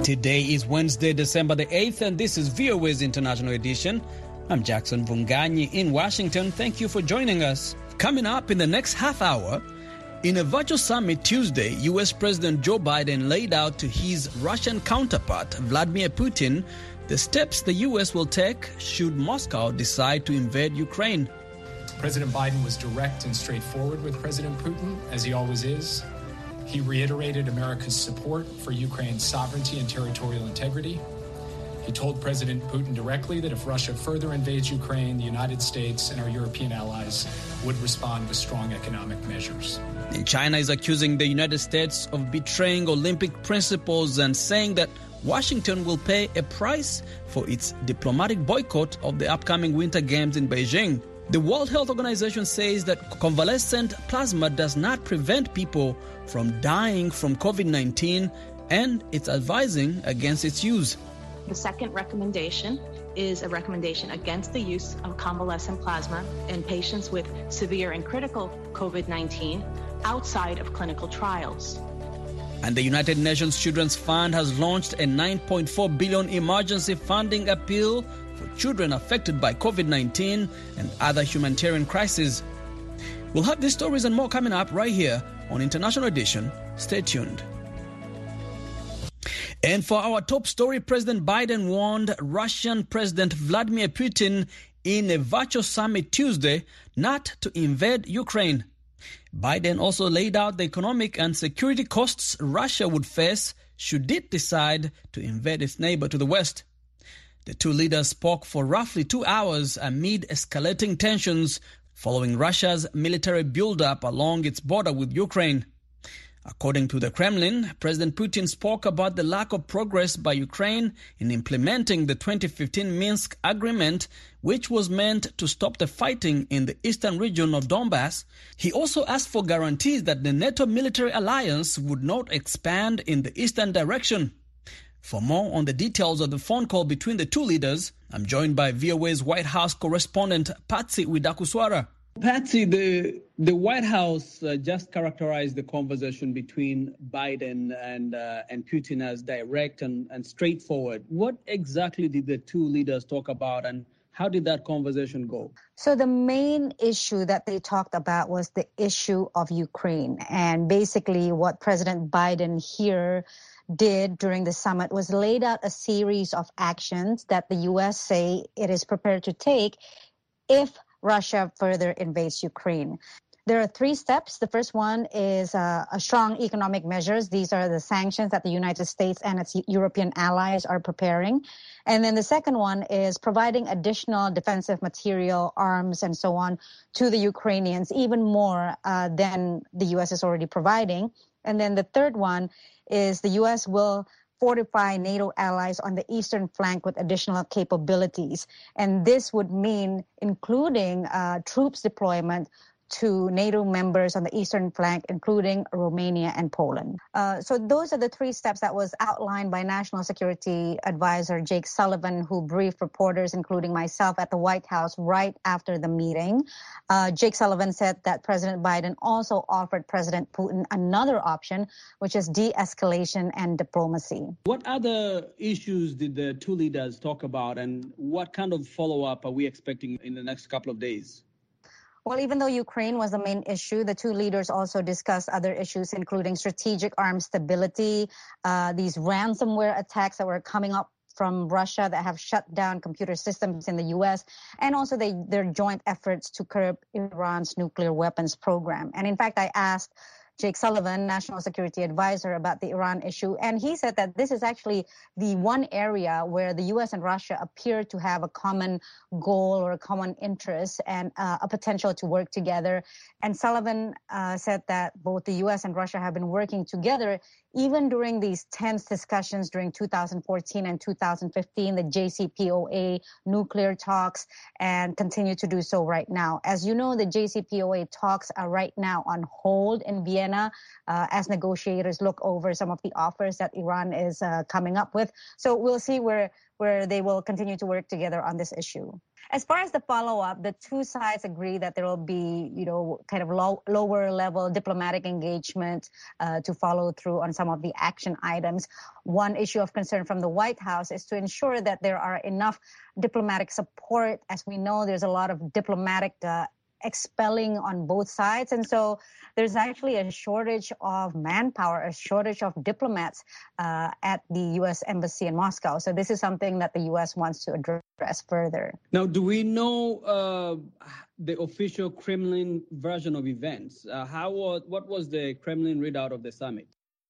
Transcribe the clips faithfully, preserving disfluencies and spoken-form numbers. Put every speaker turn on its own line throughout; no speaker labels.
Today is Wednesday, December the eighth, and this is V O A's International Edition. I'm Jackson Vunganyi in Washington. Thank you for joining us. Coming up in the next half hour, in a virtual summit Tuesday, U S President Joe Biden laid out to his Russian counterpart, Vladimir Putin, the steps the U S will take should Moscow decide to invade Ukraine.
President Biden was direct and straightforward with President Putin, as he always is. He reiterated America's support for Ukraine's sovereignty and territorial integrity. He told President Putin directly that if Russia further invades Ukraine, the United States and our European allies would respond with strong economic measures.
And China is accusing the United States of betraying Olympic principles and saying that Washington will pay a price for its diplomatic boycott of the upcoming Winter Games in Beijing. The World Health Organization says that convalescent plasma does not prevent people from dying from COVID nineteen, and it's advising against its use.
The second recommendation is a recommendation against the use of convalescent plasma in patients with severe and critical COVID nineteen outside of clinical trials.
And the United Nations Children's Fund has launched a nine point four billion dollars emergency funding appeal for children affected by COVID nineteen and other humanitarian crises. We'll have these stories and more coming up right here on International Edition. Stay tuned. And for our top story, President Biden warned Russian President Vladimir Putin in a virtual summit Tuesday not to invade Ukraine. Biden also laid out the economic and security costs Russia would face should it decide to invade its neighbor to the west. The two leaders spoke for roughly two hours amid escalating tensions following Russia's military buildup along its border with Ukraine. According to the Kremlin, President Putin spoke about the lack of progress by Ukraine in implementing the twenty fifteen Minsk agreement, which was meant to stop the fighting in the eastern region of Donbass. He also asked for guarantees that the NATO military alliance would not expand in the eastern direction. For more on the details of the phone call between the two leaders, I'm joined by V O A's White House correspondent Patsy Widakuswara.
Patsy, the the White House uh, just characterized the conversation between Biden and uh, and Putin as direct and, and straightforward. What exactly did the two leaders talk about, and how did that conversation go?
So the main issue that they talked about was the issue of Ukraine. And basically what President Biden here did during the summit was laid out a series of actions that the U S say it is prepared to take if Russia further invades Ukraine. There are three steps. The first one is uh, a strong economic measures. These are the sanctions that the United States and its European allies are preparing. And then the second one is providing additional defensive material, arms, and so on to the Ukrainians, even more uh, than the U S is already providing. And then the third one is the U S will fortify NATO allies on the eastern flank with additional capabilities. And this would mean including uh, troops deployment to NATO members on the eastern flank, including Romania and Poland. Uh, so those are the three steps that was outlined by National Security Advisor Jake Sullivan, who briefed reporters, including myself, at the White House right after the meeting. Uh, Jake Sullivan said that President Biden also offered President Putin another option, which is de-escalation and diplomacy.
What other issues did the two leaders talk about, and what kind of follow-up are we expecting in the next couple of days?
Well, even though Ukraine was the main issue, the two leaders also discussed other issues, including strategic arms stability, uh, these ransomware attacks that were coming up from Russia that have shut down computer systems in the U S, and also they, their joint efforts to curb Iran's nuclear weapons program. And in fact, I asked Jake Sullivan, National Security Advisor, about the Iran issue. And he said that this is actually the one area where the U S and Russia appear to have a common goal or a common interest and uh, a potential to work together. And Sullivan uh, said that both the U S and Russia have been working together even during these tense discussions during two thousand fourteen and two thousand fifteen, the J C P O A nuclear talks, and continue to do so right now. As you know, the J C P O A talks are right now on hold in Vienna uh, as negotiators look over some of the offers that Iran is uh, coming up with. So we'll see where where they will continue to work together on this issue. As far as the follow-up, the two sides agree that there will be, you know, kind of low, lower level diplomatic engagement uh, to follow through on some of the action items. One issue of concern from the White House is to ensure that there are enough diplomatic support. As we know, there's a lot of diplomatic uh, expelling on both sides. And so there's actually a shortage of manpower, a shortage of diplomats uh, at the U S Embassy in Moscow. So this is something that the U S wants to address further.
Now, do we know uh, the official Kremlin version of events? Uh, how was, what was the Kremlin readout of the summit?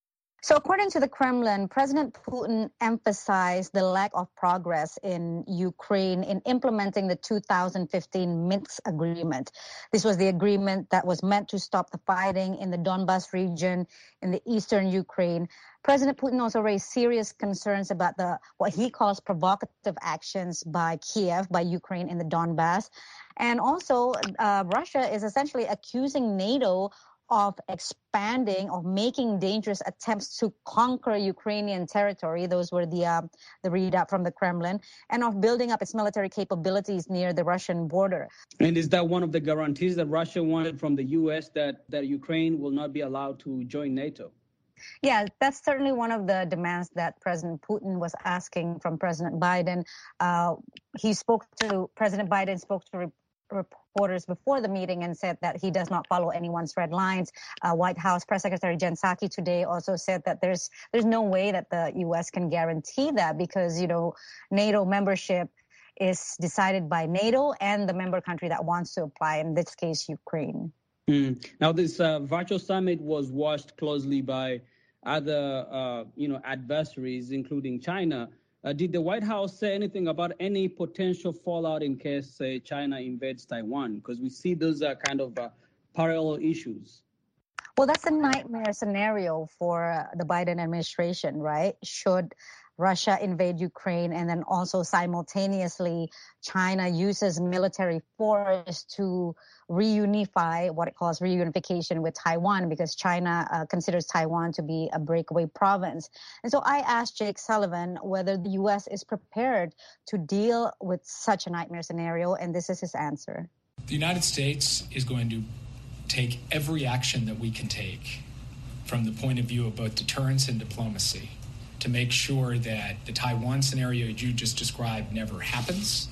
So according to the Kremlin, President Putin emphasized the lack of progress in Ukraine in implementing the two thousand fifteen Minsk agreement. This was the agreement that was meant to stop the fighting in the Donbas region in the eastern Ukraine. President Putin also raised serious concerns about the what he calls provocative actions by Kiev, by Ukraine in the Donbas. And also, uh, Russia is essentially accusing NATO of expanding, of making dangerous attempts to conquer Ukrainian territory. Those were the uh, the readout from the Kremlin, and of building up its military capabilities near the Russian border.
And is that one of the guarantees that Russia wanted from the U S that, that Ukraine will not be allowed to join NATO?
Yeah, that's certainly one of the demands that President Putin was asking from President Biden. Uh, he spoke to, President Biden spoke to reporters before the meeting and said that he does not follow anyone's red lines. Uh, White House Press Secretary Jen Psaki today also said that there's there's no way that the U S can guarantee that because, you know, NATO membership is decided by NATO and the member country that wants to apply, in this case, Ukraine.
Mm. Now, this uh, virtual summit was watched closely by other, uh, you know, adversaries, including China. Uh, did the White House say anything about any potential fallout in case, say, China invades Taiwan? Because we see those are kind of uh, parallel issues.
Well, that's a nightmare scenario for the Biden administration, right? Should Russia invade Ukraine and then also simultaneously China uses military force to reunify, what it calls reunification with Taiwan, because China uh, considers Taiwan to be a breakaway province. And so I asked Jake Sullivan whether the U S is prepared to deal with such a nightmare scenario, and this is his answer.
The United States is going to take every action that we can take from the point of view of both deterrence and diplomacy to make sure that the Taiwan scenario you just described never happens,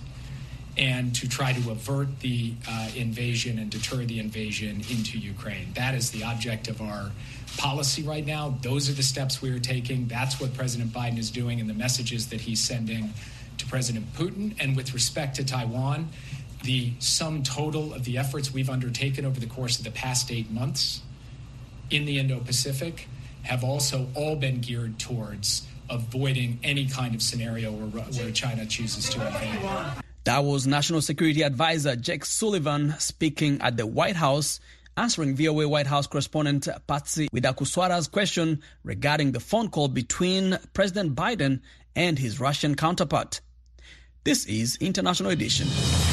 and to try to avert the uh, invasion and deter the invasion into Ukraine. That is the object of our policy right now. Those are the steps we are taking. That's what President Biden is doing and the messages that he's sending to President Putin. And with respect to Taiwan, the sum total of the efforts we've undertaken over the course of the past eight months in the Indo-Pacific have also all been geared towards avoiding any kind of scenario where, where China chooses to invade.
That was National Security Advisor Jake Sullivan speaking at the White House, answering V O A White House correspondent Patsy Widakuswara's question regarding the phone call between President Biden and his Russian counterpart. This is International Edition.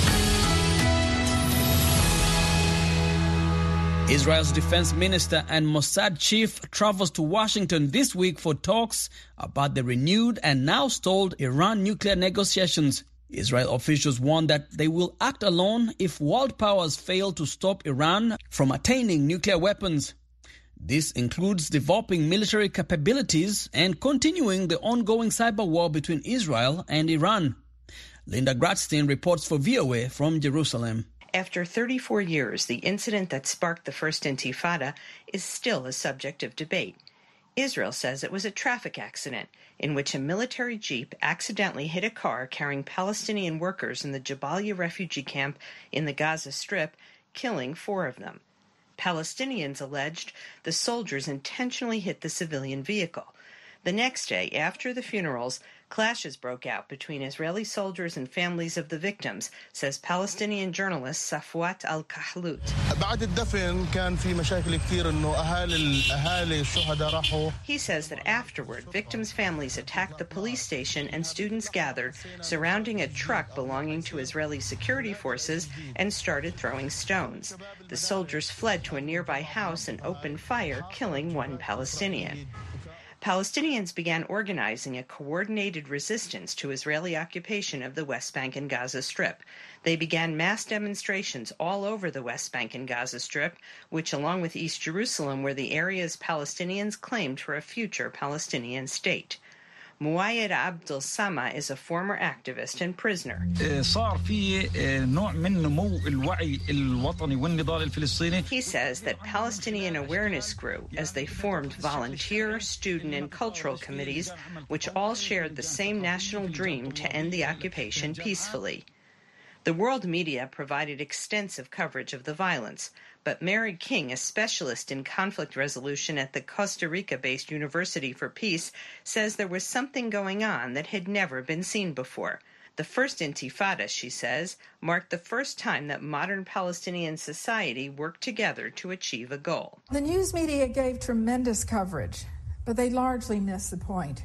Israel's defense minister and Mossad chief travels to Washington this week for talks about the renewed and now stalled Iran nuclear negotiations. Israel officials warn that they will act alone if world powers fail to stop Iran from attaining nuclear weapons. This includes developing military capabilities and continuing the ongoing cyber war between Israel and Iran. Linda Gradstein reports for V O A from Jerusalem.
After thirty-four years, the incident that sparked the first Intifada is still a subject of debate. Israel says it was a traffic accident in which a military jeep accidentally hit a car carrying Palestinian workers in the Jabalia refugee camp in the Gaza Strip, killing four of them. Palestinians alleged the soldiers intentionally hit the civilian vehicle. The next day, after the funerals, clashes broke out between Israeli soldiers and families of the victims, says Palestinian journalist Safwat Al-Kahlout. He says that afterward, victims' families attacked the police station and students gathered surrounding a truck belonging to Israeli security forces and started throwing stones. The soldiers fled to a nearby house and opened fire, killing one Palestinian. Palestinians began organizing a coordinated resistance to Israeli occupation of the West Bank and Gaza Strip. They began mass demonstrations all over the West Bank and Gaza Strip, which, along with East Jerusalem, were the areas Palestinians claimed for a future Palestinian state. Muayyad Abdel Sama is a former activist and prisoner. He says that Palestinian awareness grew as they formed volunteer, student, and cultural committees, which all shared the same national dream to end the occupation peacefully. The world media provided extensive coverage of the violence, but Mary King, a specialist in conflict resolution at the Costa Rica-based University for Peace, says there was something going on that had never been seen before. The first Intifada, she says, marked the first time that modern Palestinian society worked together to achieve a goal.
The news media gave tremendous coverage, but they largely missed the point.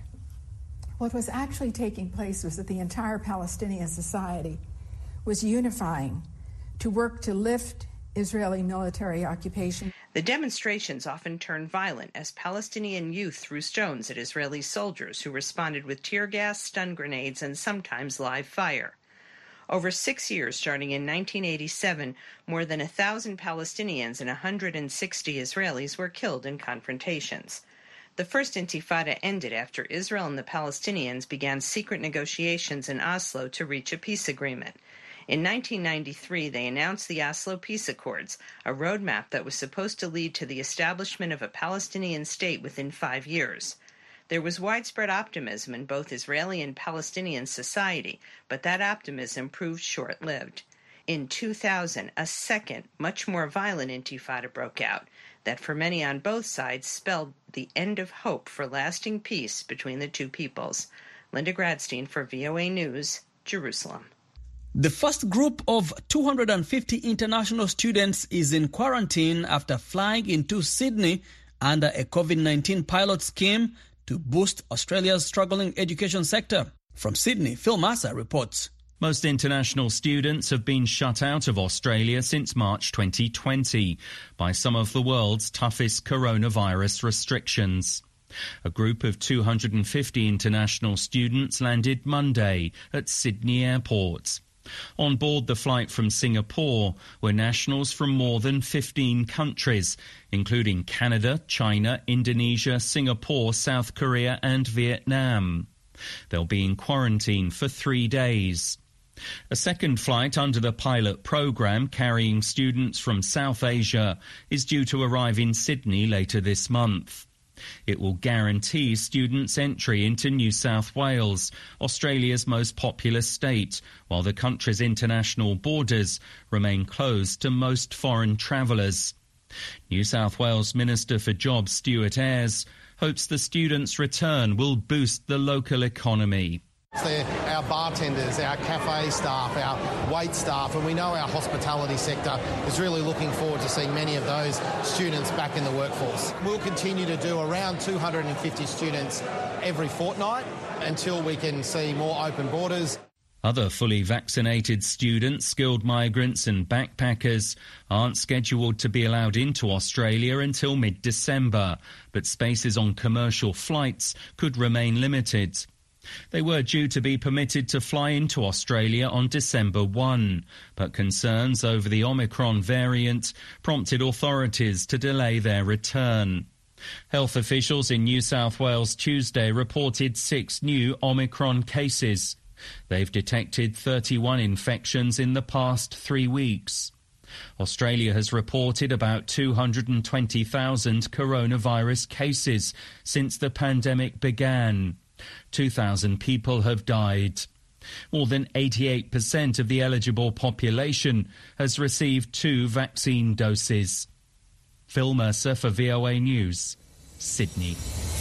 What was actually taking place was that the entire Palestinian society was unifying to work to lift Israeli military occupation.
The demonstrations often turned violent as Palestinian youth threw stones at Israeli soldiers who responded with tear gas, stun grenades, and sometimes live fire. Over six years, starting in nineteen eighty-seven, more than a thousand Palestinians and one hundred sixty Israelis were killed in confrontations. The first Intifada ended after Israel and the Palestinians began secret negotiations in Oslo to reach a peace agreement. In nineteen ninety-three, they announced the Oslo Peace Accords, a roadmap that was supposed to lead to the establishment of a Palestinian state within five years. There was widespread optimism in both Israeli and Palestinian society, but that optimism proved short-lived. In two thousand, a second, much more violent Intifada broke out that for many on both sides spelled the end of hope for lasting peace between the two peoples. Linda Gradstein for V O A News, Jerusalem.
The first group of two hundred fifty international students is in quarantine after flying into Sydney under a COVID nineteen pilot scheme to boost Australia's struggling education sector. From Sydney, Phil Massa reports.
Most international students have been shut out of Australia since March twenty twenty by some of the world's toughest coronavirus restrictions. A group of two hundred fifty international students landed Monday at Sydney Airport. On board the flight from Singapore were nationals from more than fifteen countries, including Canada, China, Indonesia, Singapore, South Korea and Vietnam. They'll be in quarantine for three days. A second flight under the pilot program carrying students from South Asia is due to arrive in Sydney later this month. It will guarantee students entry into New South Wales, Australia's most populous state, while the country's international borders remain closed to most foreign travellers. New South Wales Minister for Jobs Stuart Ayres hopes the students' return will boost the local economy.
They're our bartenders, our cafe staff, our wait staff, and we know our hospitality sector is really looking forward to seeing many of those students back in the workforce. We'll continue to do around two hundred fifty students every fortnight until we can see more open borders.
Other fully vaccinated students, skilled migrants and backpackers aren't scheduled to be allowed into Australia until mid-December, but spaces on commercial flights could remain limited. They were due to be permitted to fly into Australia on December first, but concerns over the Omicron variant prompted authorities to delay their return. Health officials in New South Wales Tuesday reported six new Omicron cases. They've detected thirty-one infections in the past three weeks. Australia has reported about two hundred twenty thousand coronavirus cases since the pandemic began. two thousand people have died. More than eighty-eight percent of the eligible population has received two vaccine doses. Phil Mercer for V O A News, Sydney.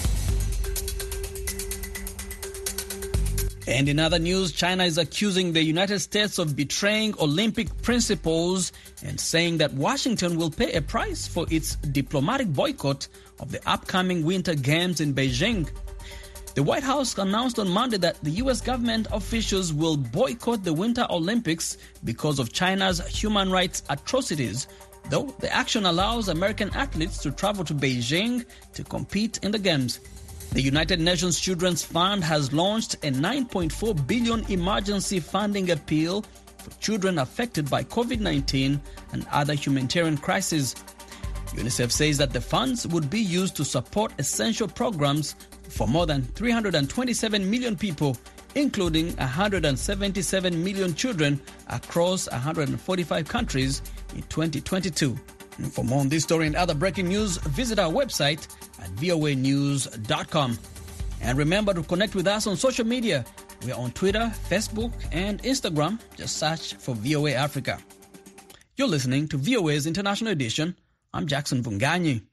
And in other news, China is accusing the United States of betraying Olympic principles and saying that Washington will pay a price for its diplomatic boycott of the upcoming Winter Games in Beijing. The White House announced on Monday that the U S government officials will boycott the Winter Olympics because of China's human rights atrocities, though the action allows American athletes to travel to Beijing to compete in the Games. The United Nations Children's Fund has launched a nine point four billion dollars emergency funding appeal for children affected by COVID nineteen and other humanitarian crises. UNICEF says that the funds would be used to support essential programs for more than three hundred twenty-seven million people, including one hundred seventy-seven million children across one hundred forty-five countries in twenty twenty-two. And for more on this story and other breaking news, visit our website at v o a news dot com. And remember to connect with us on social media. We are on Twitter, Facebook, and Instagram. Just search for V O A Africa. You're listening to V O A's International Edition. I'm Jackson Vunganyi.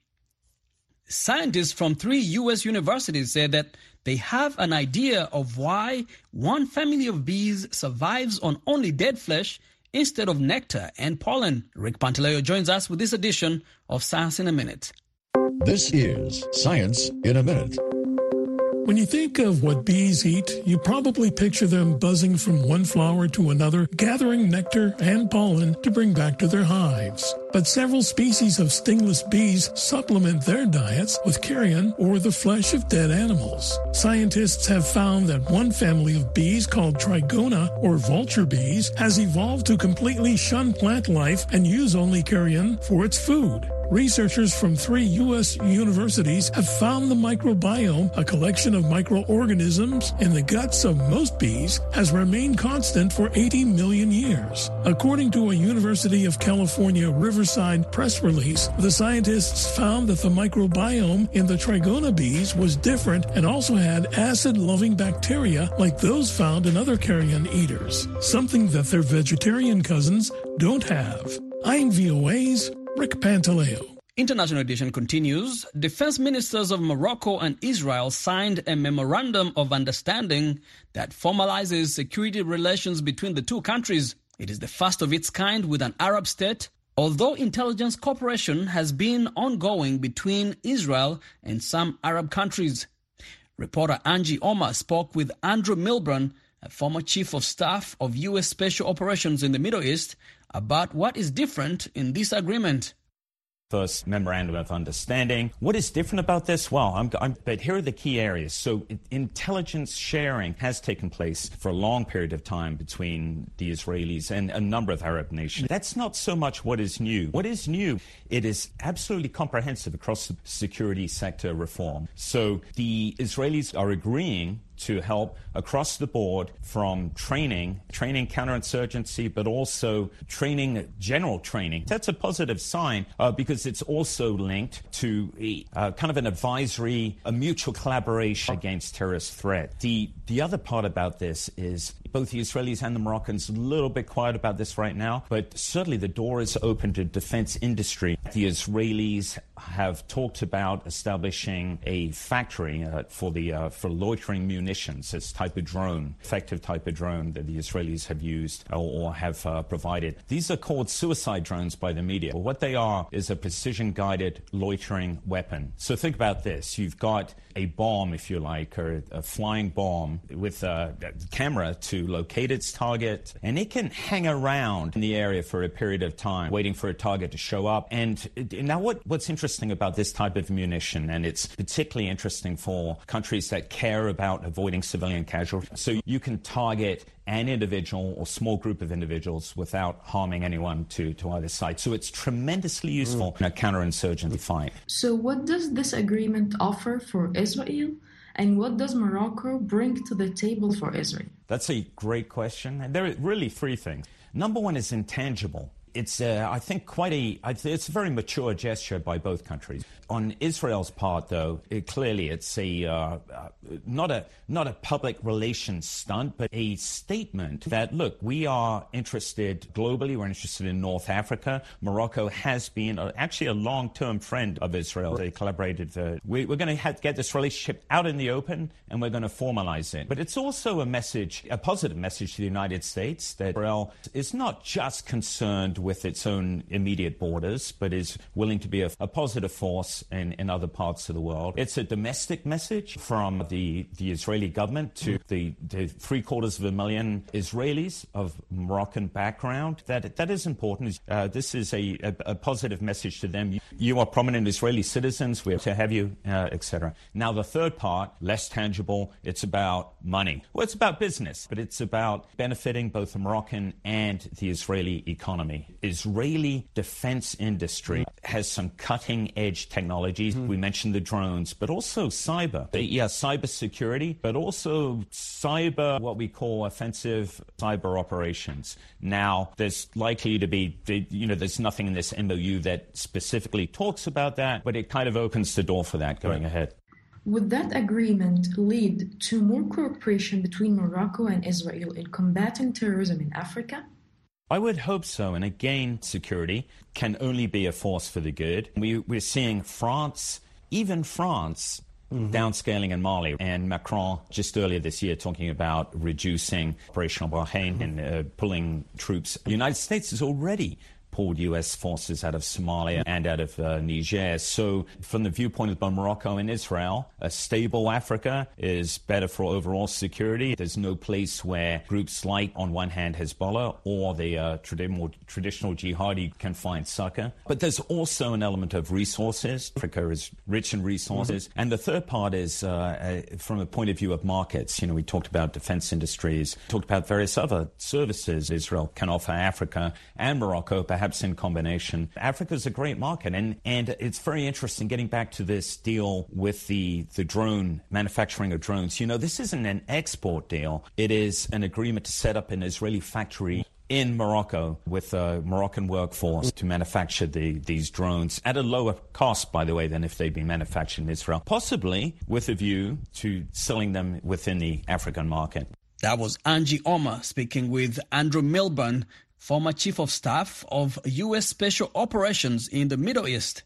Scientists from three U S universities said that they have an idea of why one family of bees survives on only dead flesh instead of nectar and pollen. Rick Pantaleo joins us with this edition of Science in a Minute.
This is Science in a Minute.
When you think of what bees eat, you probably picture them buzzing from one flower to another, gathering nectar and pollen to bring back to their hives. But several species of stingless bees supplement their diets with carrion or the flesh of dead animals. Scientists have found that one family of bees called Trigona or vulture bees has evolved to completely shun plant life and use only carrion for its food. Researchers from three U S universities have found the microbiome, a collection of microorganisms in the guts of most bees, has remained constant for eighty million years. According to a University of California Riverside press release, the scientists found that the microbiome in the Trigona bees was different and also had acid-loving bacteria like those found in other carrion eaters, something that their vegetarian cousins don't have. I'm V O A's Rick Pantaleo.
International Edition continues. Defense ministers of Morocco and Israel signed a memorandum of understanding that formalizes security relations between the two countries. It is the first of its kind with an Arab state, although intelligence cooperation has been ongoing between Israel and some Arab countries. Reporter Angie Omar spoke with Andrew Milburn, a former chief of staff of U S Special Operations in the Middle East, about what is different in this agreement.
First memorandum of understanding. What is different about this? Well, I'm, I'm, but here are the key areas. So intelligence sharing has taken place for a long period of time between the Israelis and a number of Arab nations. That's not so much what is new. What is new, it is absolutely comprehensive across the security sector reform. So the Israelis are agreeing to help across the board from training, training counterinsurgency, but also training, general training. That's a positive sign uh, because it's also linked to a, uh, kind of an advisory, a mutual collaboration against terrorist threat. The, the other part about this is both the Israelis and the Moroccans a little bit quiet about this right now, but certainly the door is open to defense industry. The Israelis have talked about establishing a factory uh, for the uh, for loitering munitions, this type of drone, effective type of drone that the Israelis have used or, or have uh, provided. These are called suicide drones by the media. Well, what they are is a precision-guided loitering weapon. So think about this. You've got a bomb, if you like, or a flying bomb with a camera to locate its target, and it can hang around in the area for a period of time, waiting for a target to show up. And now what, what's interesting about this type of munition, and it's particularly interesting for countries that care about avoiding civilian casualties, so you can target an individual or small group of individuals without harming anyone to, to either side. So it's tremendously useful mm. in a counterinsurgency fight.
So what does this agreement offer for Israel? And what does Morocco bring to the table for Israel?
That's a great question. And there are really three things. Number one is intangible. It's, uh, I think, quite a, it's a very mature gesture by both countries. On Israel's part, though, it, clearly it's a, uh, uh, not a, not a public relations stunt, but a statement that, look, we are interested globally, we're interested in North Africa. Morocco has been a, actually a long-term friend of Israel. They collaborated. Uh, we, we're going to have to get this relationship out in the open, and we're going to formalize it. But it's also a message, a positive message to the United States that Israel is not just concerned concerned with its own immediate borders, but is willing to be a, a positive force in, in other parts of the world. It's a domestic message from the, the Israeli government to the, the three quarters of a million Israelis of Moroccan background. That that is important. Uh, this is a, a, a positive message to them. You, you are prominent Israeli citizens. We're to have you, uh, et cetera. Now, the third part, less tangible. It's about money. Well, it's about business, but it's about benefiting both the Moroccan and the Israeli economy. Israeli defense industry has some cutting-edge technologies. Mm-hmm. We mentioned the drones, but also cyber. Yeah, cyber security, but also cyber, what we call offensive cyber operations. Now, there's likely to be, you know, there's nothing in this M O U that specifically talks about that, but it kind of opens the door for that going right. ahead.
Would that agreement lead to more cooperation between Morocco and Israel in combating terrorism in Africa?
I would hope so. And again, security can only be a force for the good. We, we're seeing France, even France, mm-hmm. downscaling in Mali. And Macron, just earlier this year, talking about reducing Operational Bahrain mm-hmm. and uh, pulling troops. The United States is already pulled U S forces out of Somalia and out of uh, Niger. So from the viewpoint of both Morocco and Israel, a stable Africa is better for overall security. There's no place where groups like, on one hand, Hezbollah or the uh, trad- more traditional jihadi can find succor. But there's also an element of resources. Africa is rich in resources. Mm-hmm. And the third part is uh, uh, from a point of view of markets. You know, we talked about defense industries, talked about various other services Israel can offer Africa and Morocco, perhaps in combination. Africa is a great market, and, and it's very interesting getting back to this deal with the, the drone, manufacturing of drones. You know, this isn't an export deal. It is an agreement to set up an Israeli factory in Morocco with a Moroccan workforce to manufacture the, these drones at a lower cost, by the way, than if they'd been manufactured in Israel, possibly with a view to selling them within the African market.
That was Angie Omar speaking with Andrew Milburn, former Chief of Staff of U S Special Operations in the Middle East.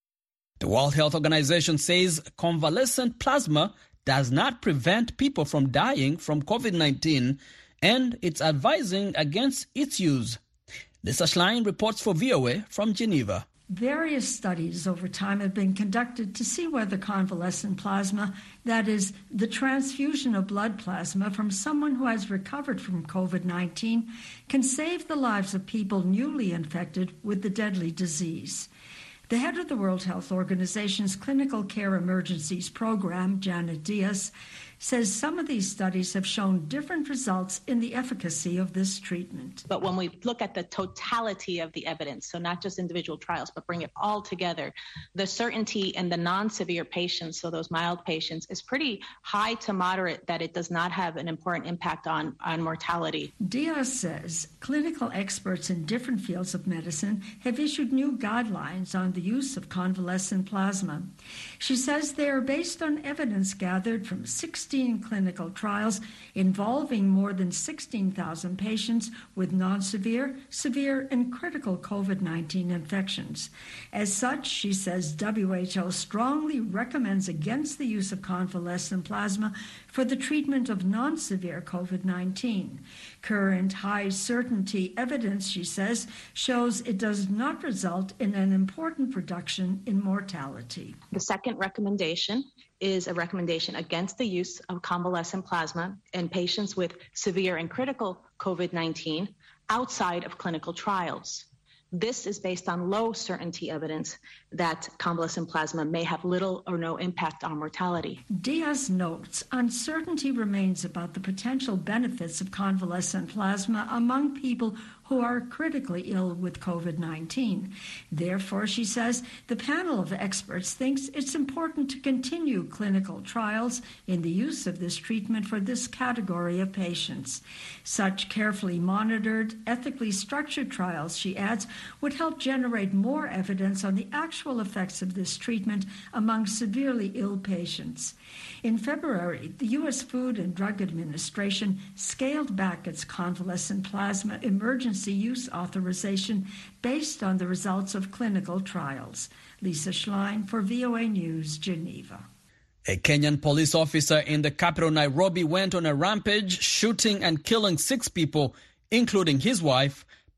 The World Health Organization says convalescent plasma does not prevent people from dying from COVID nineteen, and it's advising against its use. Lisa Schlein reports for V O A from Geneva.
Various studies over time have been conducted to see whether convalescent plasma, that is, the transfusion of blood plasma from someone who has recovered from COVID nineteen, can save the lives of people newly infected with the deadly disease. The head of the World Health Organization's Clinical Care Emergencies Program, Janet Diaz, says some of these studies have shown different results in the efficacy of this treatment.
But when we look at the totality of the evidence, so not just individual trials, but bring it all together, the certainty in the non-severe patients, so those mild patients, is pretty high to moderate that it does not have an important impact on, on mortality.
Diaz says clinical experts in different fields of medicine have issued new guidelines on the use of convalescent plasma. She says they are based on evidence gathered from sixteen clinical trials involving more than sixteen thousand patients with non-severe, severe, and critical COVID nineteen infections. As such, she says W H O strongly recommends against the use of convalescent plasma for the treatment of non-severe COVID nineteen. Current high-certainty evidence, she says, shows it does not result in an important reduction in mortality.
The second recommendation is a recommendation against the use of convalescent plasma in patients with severe and critical COVID nineteen outside of clinical trials. This is based on low certainty evidence that convalescent plasma may have little or no impact on mortality.
Diaz notes uncertainty remains about the potential benefits of convalescent plasma among people who are critically ill with COVID nineteen. Therefore, she says, the panel of experts thinks it's important to continue clinical trials in the use of this treatment for this category of patients. Such carefully monitored, ethically structured trials, she adds, would help generate more evidence on the actual effects of this treatment among severely ill patients. In February, the U S Food and Drug Administration scaled back its convalescent plasma emergency use authorization based on the results of clinical trials. Lisa Schlein for V O A News, Geneva.
A Kenyan police officer in the capital Nairobi went on a rampage, shooting and killing six people, including his wife,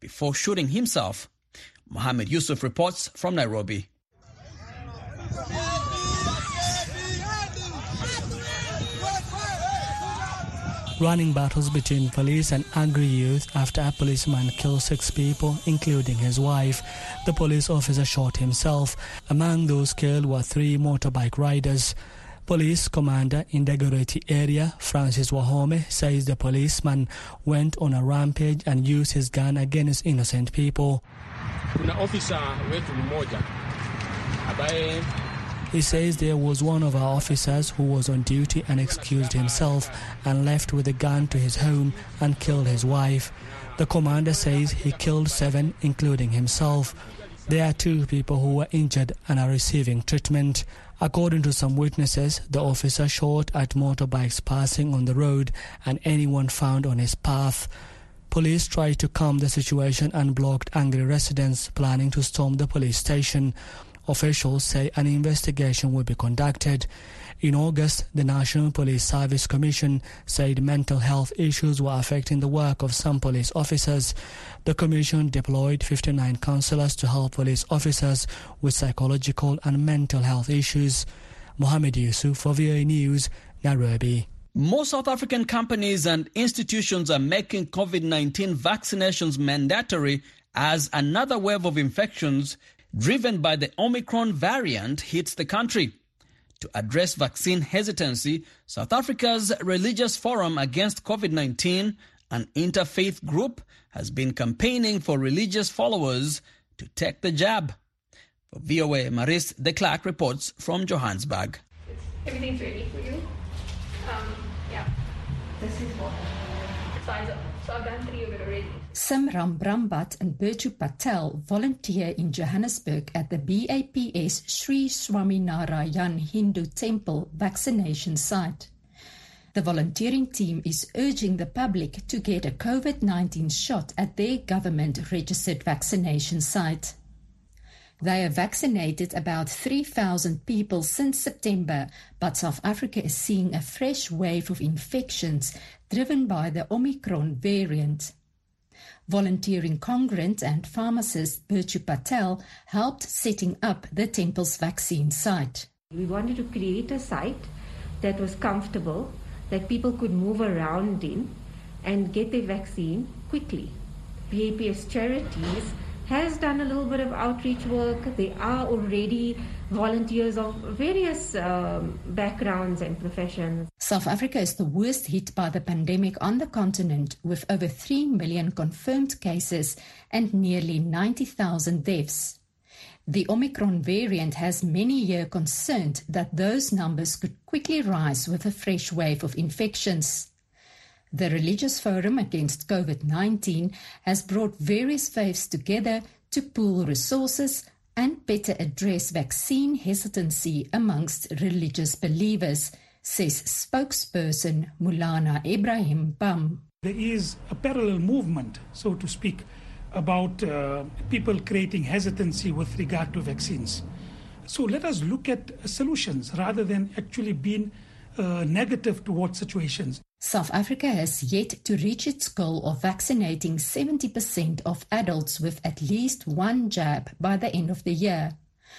before shooting himself. Mohammed Yusuf reports from Nairobi.
Running battles between police and angry youth after a policeman killed six people, including his wife. The police officer shot himself. Among those killed were three motorbike riders. Police commander in the Dagoretti area, Francis Wahome, says the policeman went on a rampage and used his gun against innocent people.
Kuna officer wetu mmoja ambaye
He says there was one of our officers who was on duty and excused himself and left with a gun to his home and killed his wife. The commander says he killed seven, including himself. There are two people who were injured and are receiving treatment. According to some witnesses, the officer shot at motorbikes passing on the road and anyone found on his path. Police tried to calm the situation and blocked angry residents planning to storm the police station. Officials say an investigation will be conducted. In August, the National Police Service Commission said mental health issues were affecting the work of some police officers. The commission deployed fifty-nine counsellors to help police officers with psychological and mental health issues. Mohammed Yusuf for V O A News, Nairobi.
More South African companies and institutions are making COVID nineteen vaccinations mandatory as another wave of infections driven by the Omicron variant hits the country. To address vaccine hesitancy, South Africa's Religious Forum Against COVID nineteen, an interfaith group, has been campaigning for religious followers to take the jab. For V O A, Maris de Klerk reports from Johannesburg.
Everything's ready for you. Um, yeah. This is what. So I've, so I've done three of it already.
Simram Brambat and Birju Patel volunteer in Johannesburg at the B A P S Sri Swaminarayan Hindu Temple vaccination site. The volunteering team is urging the public to get a COVID nineteen shot at their government-registered vaccination site. They have vaccinated about three thousand people since September, but South Africa is seeing a fresh wave of infections driven by the Omicron variant. Volunteering congruent and pharmacist Birju Patel helped setting up the temple's vaccine site.
We wanted to create a site that was comfortable, that people could move around in and get their vaccine quickly. B A P S Charities has done a little bit of outreach work. There are already volunteers of various um, backgrounds and professions.
South Africa is the worst hit by the pandemic on the continent, with over three million confirmed cases and nearly ninety thousand deaths. The Omicron variant has many here concerned that those numbers could quickly rise with a fresh wave of infections. The Religious Forum Against COVID nineteen has brought various faiths together to pool resources and better address vaccine hesitancy amongst religious believers, says spokesperson Mulana Ibrahim Bam.
There is a parallel movement, so to speak, about uh, people creating hesitancy with regard to vaccines. So let us look at solutions rather than actually being uh, negative towards situations.
South Africa has yet to reach its goal of vaccinating seventy percent of adults with at least one jab by the end of the year.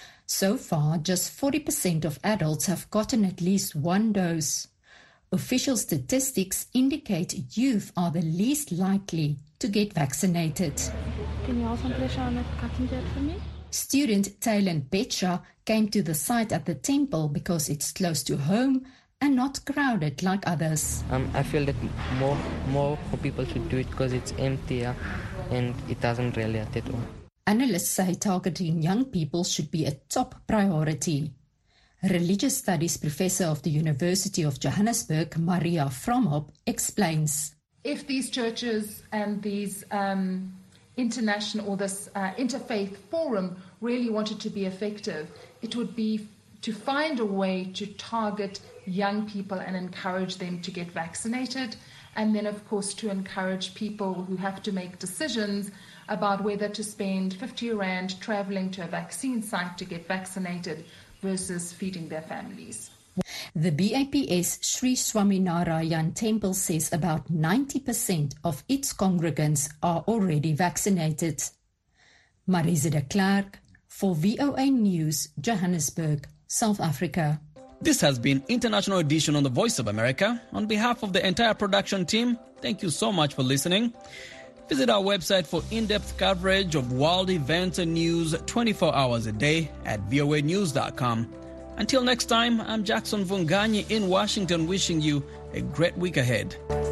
So far, just forty percent of adults have gotten at least one dose. Official statistics indicate youth are the least likely to get vaccinated.
Can you hold some pressure on the cutting jet for me?
Student Taylan Betra came to the site at the temple because it's close to home and not crowded like others.
Um, I feel that more more people should do it because it's emptier and it doesn't really hurt at all.
Analysts say targeting young people should be a top priority. Religious Studies Professor of the University of Johannesburg, Maria Fromhop, explains.
If these churches and these um, international or this uh, interfaith forum really wanted to be effective, it would be to find a way to target young people and encourage them to get vaccinated, and then of course to encourage people who have to make decisions about whether to spend fifty rand traveling to a vaccine site to get vaccinated versus feeding their families.
The B A P S Sri Swaminarayan Temple says about ninety percent of its congregants are already vaccinated. Marise de Klerk for V O A News, Johannesburg, South Africa.
This has been International Edition on the Voice of America. On behalf of the entire production team, thank you so much for listening. Visit our website for in-depth coverage of world events and news twenty-four hours a day at V O A news dot com. Until next time, I'm Jackson Vunganyi in Washington wishing you a great week ahead.